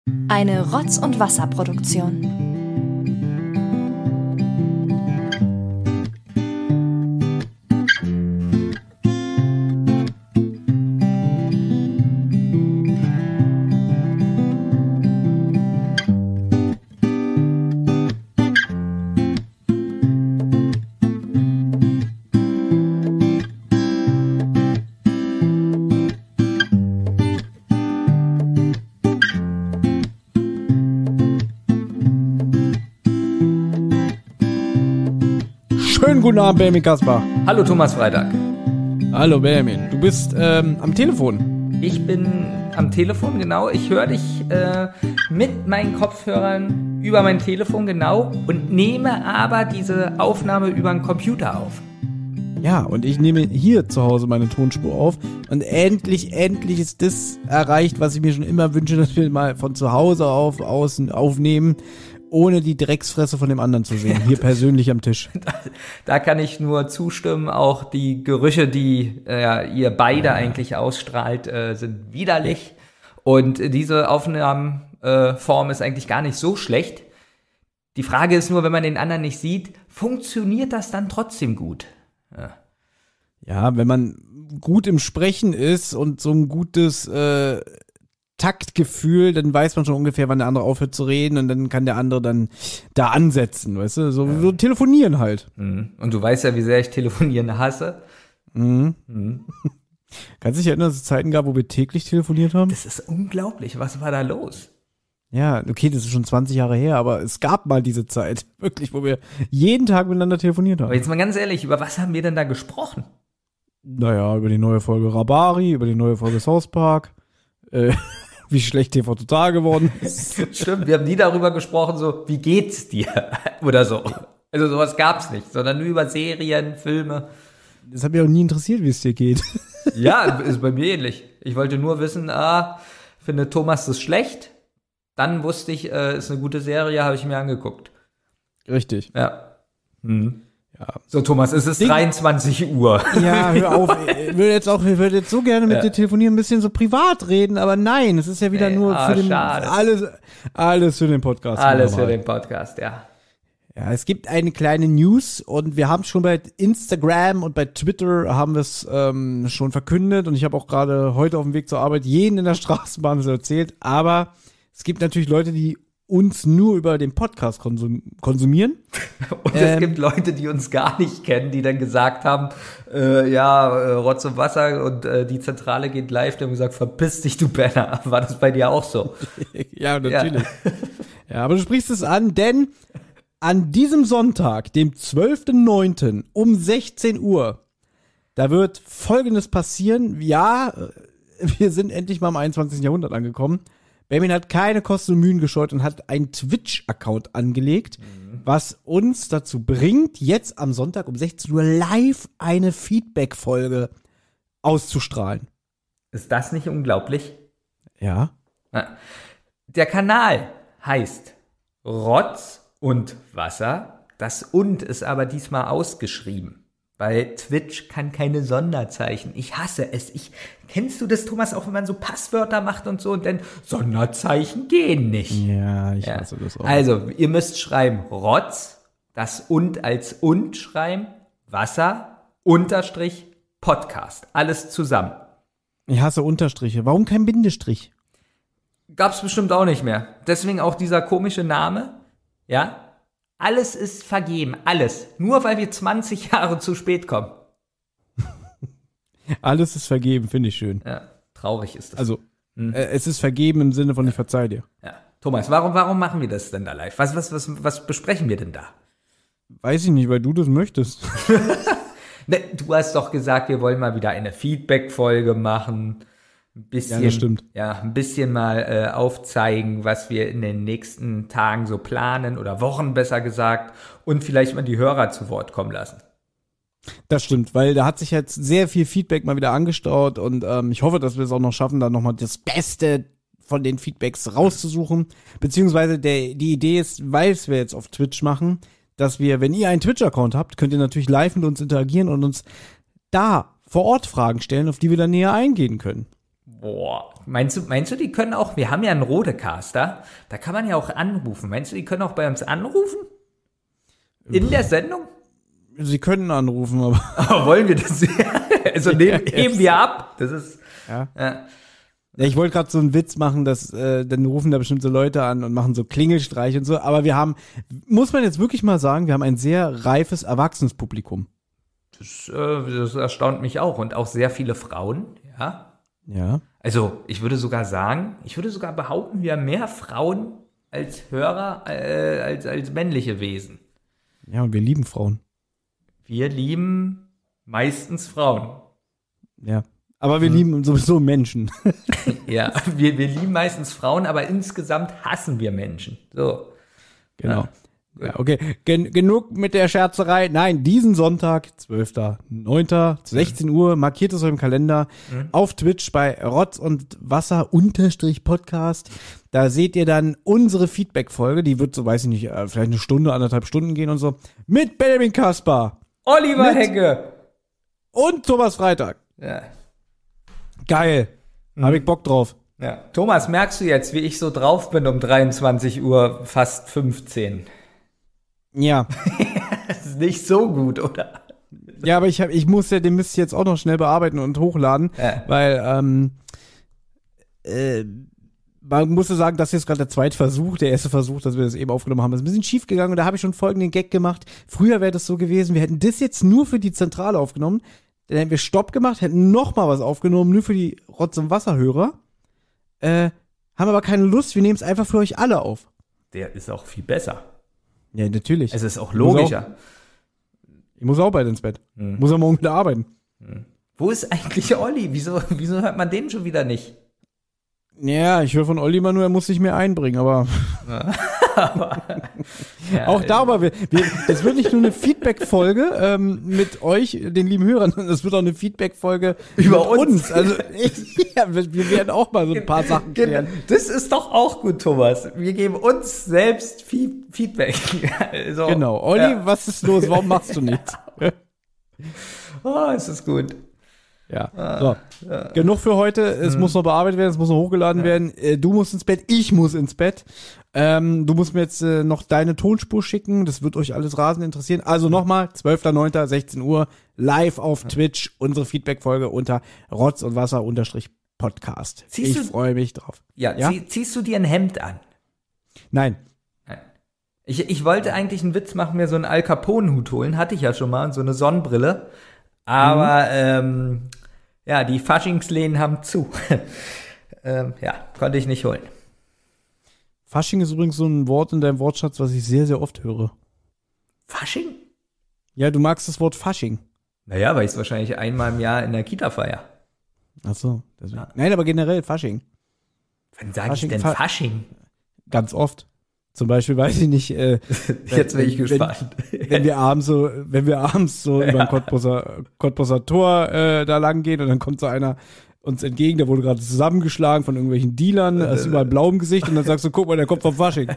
Eine Rotz- und Wasser-Produktion. Guten Abend, Benjamin Kaspar. Hallo Thomas Freitag. Hallo Benjamin, du bist am Telefon. Ich bin am Telefon, genau. Ich höre dich mit meinen Kopfhörern über mein Telefon, genau, und nehme aber diese Aufnahme über den Computer auf. Ja, und ich nehme hier zu Hause meine Tonspur auf und endlich ist das erreicht, was ich mir schon immer wünsche, dass wir mal von zu Hause außen aufnehmen, ohne die Drecksfresse von dem anderen zu sehen, hier persönlich am Tisch. Da kann ich nur zustimmen, auch die Gerüche, die ihr beide eigentlich ausstrahlt, sind widerlich. Und diese Aufnahmenform ist eigentlich gar nicht so schlecht. Die Frage ist nur, wenn man den anderen nicht sieht, funktioniert das dann trotzdem gut? Ja, wenn man gut im Sprechen ist und so ein gutes Taktgefühl, dann weiß man schon ungefähr, wann der andere aufhört zu reden und dann kann der andere dann da ansetzen, weißt du, so telefonieren halt. Und du weißt ja, wie sehr ich telefonieren hasse. Kannst du dich erinnern, dass es Zeiten gab, wo wir täglich telefoniert haben? Das ist unglaublich, was war da los? Ja, okay, das ist schon 20 Jahre her, aber es gab mal diese Zeit, wirklich, wo wir jeden Tag miteinander telefoniert haben. Aber jetzt mal ganz ehrlich, über was haben wir denn da gesprochen? Naja, über die neue Folge Rabari, über die neue Folge South Park, wie schlecht TV Total geworden ist. Stimmt, wir haben nie darüber gesprochen, so, wie geht's dir? Oder so. Also sowas gab's nicht, sondern nur über Serien, Filme. Das hat mich auch nie interessiert, wie es dir geht. Ja, ist bei mir ähnlich. Ich wollte nur wissen, findet Thomas das schlecht? Dann wusste ich, ist eine gute Serie, habe ich mir angeguckt. Richtig. Ja. Ja. So, Thomas, es ist 23 Uhr. Ja, hör auf. Ich würde jetzt so gerne mit dir telefonieren, ein bisschen so privat reden, aber nein, es ist ja wieder nur für den, alles für den Podcast. Alles für den Podcast, ja. Ja, es gibt eine kleine News und wir haben schon bei Instagram und bei Twitter haben wir es schon verkündet und ich habe auch gerade heute auf dem Weg zur Arbeit jeden in der Straßenbahn so erzählt, aber es gibt natürlich Leute, die uns nur über den Podcast konsumieren. Und es gibt Leute, die uns gar nicht kennen, die dann gesagt haben, Rotz und Wasser und die Zentrale geht live, die haben gesagt, verpiss dich, du Penner. War das bei dir auch so? Ja, natürlich. Ja, aber du sprichst es an, denn an diesem Sonntag, dem 12.09. um 16 Uhr, da wird Folgendes passieren. Ja, wir sind endlich mal im 21. Jahrhundert angekommen. Benjamin hat keine Kosten und Mühen gescheut und hat einen Twitch-Account angelegt, was uns dazu bringt, jetzt am Sonntag um 16 Uhr live eine Feedback-Folge auszustrahlen. Ist das nicht unglaublich? Ja. Der Kanal heißt Rotz und Wasser. Das und ist aber diesmal ausgeschrieben. Weil Twitch kann keine Sonderzeichen. Ich hasse es. Kennst du das, Thomas, auch wenn man so Passwörter macht und so und dann Sonderzeichen gehen nicht. Ja, ich hasse das auch. Also, ihr müsst schreiben Rotz, das und als und schreiben, Wasser, Unterstrich, Podcast. Alles zusammen. Ich hasse Unterstriche. Warum kein Bindestrich? Gab's bestimmt auch nicht mehr. Deswegen auch dieser komische Name. Ja. Alles ist vergeben, alles. Nur weil wir 20 Jahre zu spät kommen. Alles ist vergeben, finde ich schön. Ja, traurig ist das. Also, es ist vergeben im Sinne von ich verzeih dir. Ja. Thomas, warum machen wir das denn da live? Was besprechen wir denn da? Weiß ich nicht, weil du das möchtest. Ne, du hast doch gesagt, wir wollen mal wieder eine Feedback-Folge machen. Ein bisschen, ja, das stimmt. Ja, ein bisschen mal aufzeigen, was wir in den nächsten Tagen so planen oder Wochen besser gesagt und vielleicht mal die Hörer zu Wort kommen lassen. Das stimmt, weil da hat sich jetzt sehr viel Feedback mal wieder angestaut und ich hoffe, dass wir es auch noch schaffen, da nochmal das Beste von den Feedbacks rauszusuchen. Beziehungsweise die Idee ist, weil es wir jetzt auf Twitch machen, dass wir, wenn ihr einen Twitch-Account habt, könnt ihr natürlich live mit uns interagieren und uns da vor Ort Fragen stellen, auf die wir dann näher eingehen können. Boah, Meinst du, die können auch, wir haben ja einen Rodecaster, da kann man ja auch anrufen. Meinst du, die können auch bei uns anrufen? In der Sendung? Sie können anrufen, aber. Aber wollen wir das? Also heben wir ab. Das ist. Ja. Ja, ich wollte gerade so einen Witz machen, dass dann rufen da bestimmt so Leute an und machen so Klingelstreich und so, aber wir haben, muss man jetzt wirklich mal sagen, wir haben ein sehr reifes Erwachsenenpublikum. Das erstaunt mich auch. Und auch sehr viele Frauen, ja. Ja. Also, ich würde sogar behaupten, wir haben mehr Frauen als Hörer als männliche Wesen. Ja, und wir lieben Frauen. Wir lieben meistens Frauen. Ja. Aber wir lieben sowieso Menschen. Ja, wir lieben meistens Frauen, aber insgesamt hassen wir Menschen. So. Genau. Ja, okay. Genug mit der Scherzerei. Nein, diesen Sonntag, 12.09., 16 Uhr, markiert es euch im Kalender, auf Twitch bei Rotz und Wasser _Podcast. Da seht ihr dann unsere Feedback-Folge, die wird so, weiß ich nicht, vielleicht eine Stunde, 1,5 Stunden gehen und so, mit Benjamin Kaspar. Oliver Hecke. Und Thomas Freitag. Ja. Geil. Hab ich Bock drauf. Ja. Thomas, merkst du jetzt, wie ich so drauf bin um 23 Uhr, fast 15? Ja. Das ist nicht so gut, oder? Ja, aber ich muss ja den Mist jetzt auch noch schnell bearbeiten und hochladen, weil man musste sagen, das ist jetzt gerade der zweite Versuch, der erste Versuch, dass wir das eben aufgenommen haben, ist ein bisschen schief gegangen und da habe ich schon folgenden Gag gemacht. Früher wäre das so gewesen, wir hätten das jetzt nur für die Zentrale aufgenommen, dann hätten wir Stopp gemacht, hätten noch mal was aufgenommen, nur für die Rotz- und Wasserhörer, haben aber keine Lust, wir nehmen es einfach für euch alle auf. Der ist auch viel besser. Ja, natürlich. Es ist auch logischer. Ich muss auch bald ins Bett. Muss auch morgen wieder arbeiten. Wo ist eigentlich Olli? Wieso hört man den schon wieder nicht? Ja, ich höre von Olli immer nur, er muss sich mehr einbringen, aber Ja, auch darüber, das wird nicht nur eine Feedback-Folge mit euch, den lieben Hörern, sondern es wird auch eine Feedback-Folge über mit uns. Also wir werden auch mal so ein paar Sachen klären. Das ist doch auch gut, Thomas. Wir geben uns selbst Feedback. So. Genau. Olli, was ist los? Warum machst du nichts? Oh, es ist gut. Ja, so. Genug für heute. Es muss noch bearbeitet werden, es muss noch hochgeladen werden. Du musst ins Bett, ich muss ins Bett. Du musst mir jetzt noch deine Tonspur schicken. Das wird euch alles rasend interessieren. Also nochmal, 12.09., 16 Uhr, live auf Twitch, unsere Feedback-Folge unter Rotz und Wasser _Podcast. Ich freue mich drauf. Ja? Ziehst du dir ein Hemd an? Nein. Ich wollte eigentlich einen Witz machen, mir so einen Al Capone-Hut holen. Hatte ich ja schon mal, so eine Sonnenbrille. Aber, die Faschingsläden haben zu. Konnte ich nicht holen. Fasching ist übrigens so ein Wort in deinem Wortschatz, was ich sehr, sehr oft höre. Fasching? Ja, du magst das Wort Fasching. Naja, weil ich es wahrscheinlich einmal im Jahr in der Kita feier. Ach so, deswegen. Ja. Nein, aber generell Fasching. Wann sage ich denn Fasching? Ganz oft. Zum Beispiel, weiß ich nicht, jetzt bin ich gespannt. Wenn wir abends so über ein Cottbusser Tor da lang gehen und dann kommt so einer uns entgegen, der wurde gerade zusammengeschlagen von irgendwelchen Dealern, hast überall blau im Gesicht und dann sagst du, guck mal, der kommt vom Fasching.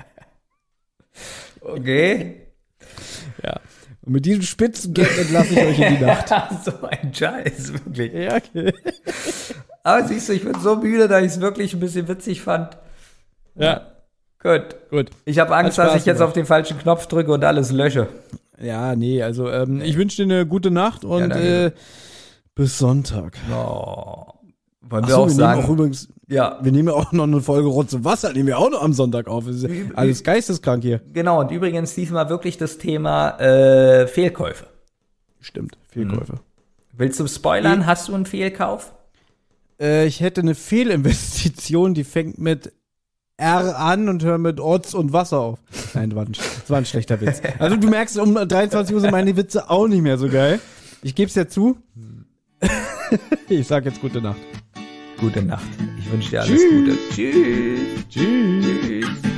Okay. Ja. Und mit diesem spitzen Gag entlasse ich euch in die Nacht. So ein Scheiß, wirklich. Ja, okay. Aber siehst du, ich bin so müde, dass ich es wirklich ein bisschen witzig fand. Ja. Gut. Ich habe Angst, dass ich jetzt auf den falschen Knopf drücke und alles lösche. Ja, nee, also ich wünsche dir eine gute Nacht und bis Sonntag. Oh. Wollen wir auch sagen? Nehmen auch übrigens, wir nehmen auch noch eine Folge Rotz und Wasser, nehmen wir auch noch am Sonntag auf. Das ist alles geisteskrank hier. Genau, und übrigens diesmal wirklich das Thema Fehlkäufe. Stimmt, Fehlkäufe. Willst du spoilern? Hast du einen Fehlkauf? Ich hätte eine Fehlinvestition, die fängt mit R an und hört mit Rotz und Wasser auf. Nein, das war ein schlechter Witz. Also du merkst, um 23 Uhr sind meine Witze auch nicht mehr so geil. Ich geb's dir zu. Ich sag jetzt gute Nacht. Gute Nacht. Ich wünsche dir alles Gute. Tschüss. Tschüss.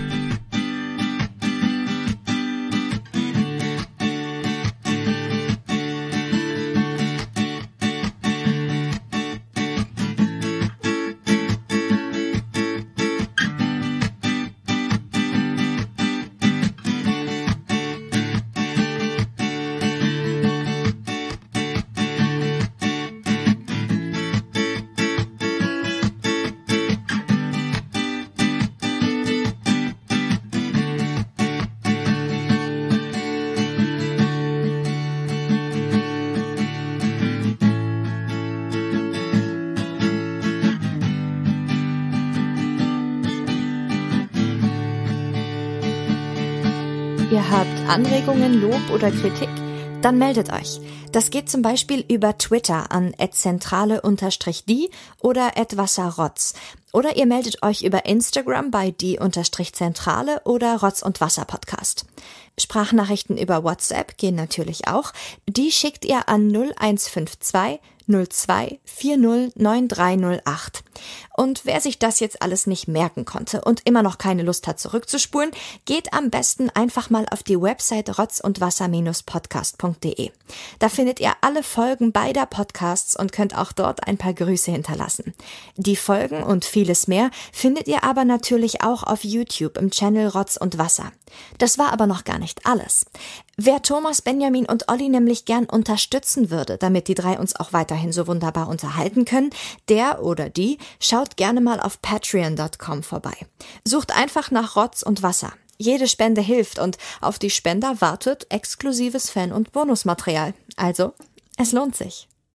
Ihr habt Anregungen, Lob oder Kritik? Dann meldet euch. Das geht zum Beispiel über Twitter an @zentrale_die oder @wasserrotz. Oder ihr meldet euch über Instagram bei die_zentrale oder Rotz und Wasser Podcast. Sprachnachrichten über WhatsApp gehen natürlich auch. Die schickt ihr an 0152 02 40 9308. Und wer sich das jetzt alles nicht merken konnte und immer noch keine Lust hat zurückzuspulen, geht am besten einfach mal auf die Website rotzundwasser-podcast.de. Da findet ihr alle Folgen beider Podcasts und könnt auch dort ein paar Grüße hinterlassen. Die Folgen und vieles mehr findet ihr aber natürlich auch auf YouTube im Channel Rotz und Wasser. Das war aber noch gar nicht alles. Wer Thomas, Benjamin und Olli nämlich gern unterstützen würde, damit die drei uns auch weiterhin so wunderbar unterhalten können, der oder die schaut gerne mal auf patreon.com vorbei. Sucht einfach nach Rotz und Wasser. Jede Spende hilft und auf die Spender wartet exklusives Fan- und Bonusmaterial. Also, es lohnt sich.